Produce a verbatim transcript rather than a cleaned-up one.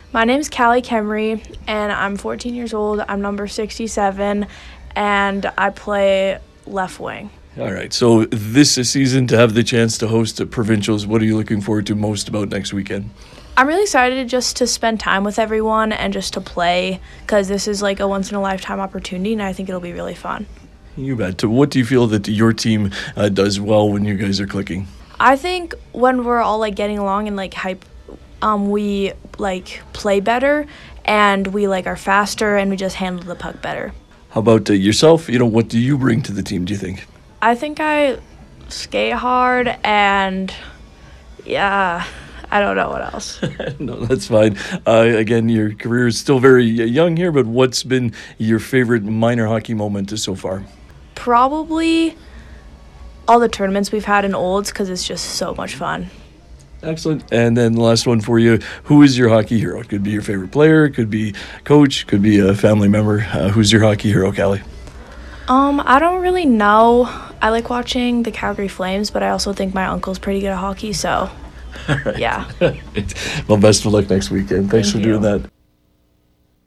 My name's Callie Kemry, and I'm fourteen years old. I'm number sixty-seven, and I play left wing. All right, so this season to have the chance to host provincials, what are you looking forward to most about next weekend? I'm really excited just to spend time with everyone and just to play because this is like a once-in-a-lifetime opportunity, and I think it'll be really fun. You bet. What do you feel that your team uh, does well when you guys are clicking? I think when we're all like getting along and like hype, um, we like play better and we like are faster and we just handle the puck better. How about uh, yourself? You know, what do you bring to the team, do you think? I think I skate hard and yeah, I don't know what else. No, that's fine. Uh, again, your career is still very young here, but what's been your favorite minor hockey moment so far? Probably all the tournaments we've had in Olds because it's just so much fun. Excellent. And then the last one for you, who is your hockey hero? It could be your favorite player, it could be coach, could be a family member. Uh, who's your hockey hero, Callie? Um, I don't really know. I like watching the Calgary Flames, but I also think my uncle's pretty good at hockey, so All right. yeah. Well, best of luck next weekend. Thanks Thank for doing you. that.